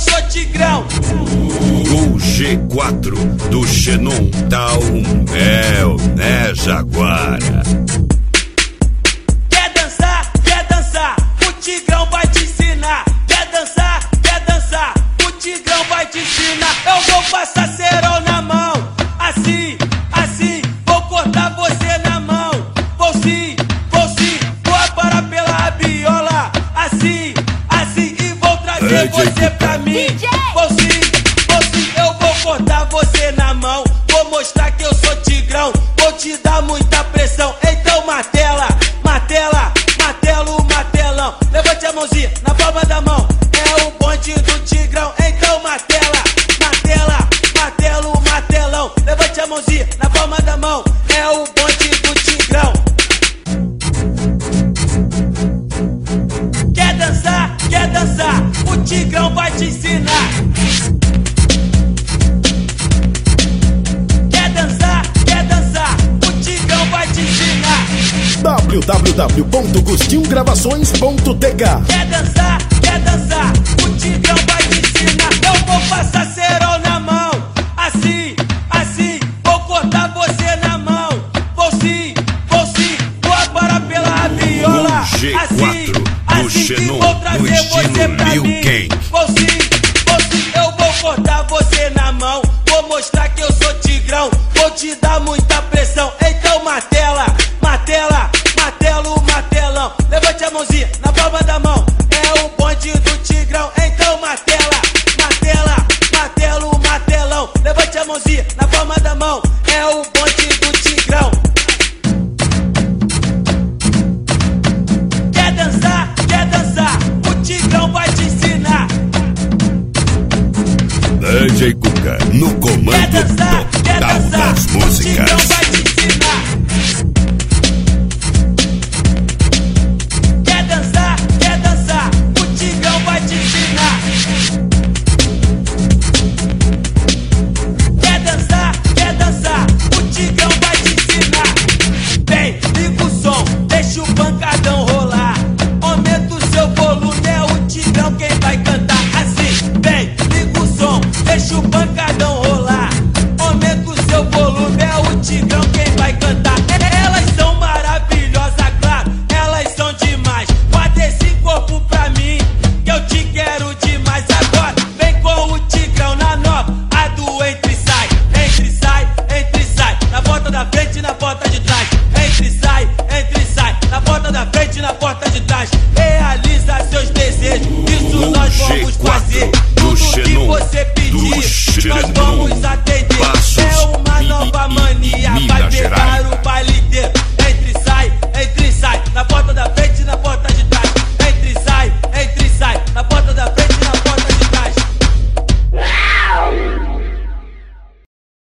sou tigrão. O G4 do Xenon dá um mel, né, Jaguara? Quer dançar, o tigrão vai te ensinar. Quer dançar, o tigrão vai te ensinar. Eu vou passar cerol na mão, assim, vou cortar você na mão. Vou sim, vou aparar pela rabiola, assim, e vou trazer você pra mim. Vou sim, eu vou cortar você na mão. Vou mostrar que eu sou tigrão, vou te dar muita pressão. Então martelo, martelão. Levante a mãozinha na palma da mão, é o bonde do tigrão. Então martelo, martelão. Levante a mãozinha na palma da mão, é o bonde do tigrão. Quer dançar, o tigrão vai te ensinar. Quer dançar, o tigrão vai te ensinar. www.gustinogravações.tk. Quer dançar, o tigrão vai te ensinar. Eu vou passar cerol na mão, assim, vou cortar você na mão. Vou sim, vou aparar pela rabiola, O G4 do Xenon, e vou trazer no estilo você pra Liu mim. Kang. Vou sim, eu vou cortar você na mão. Vou mostrar que eu sou tigrão, vou te dar muita pressão. Então martelo, martelão. Levante a mãozinha na palma da mão, é o bonde do tigrão. Então martelo,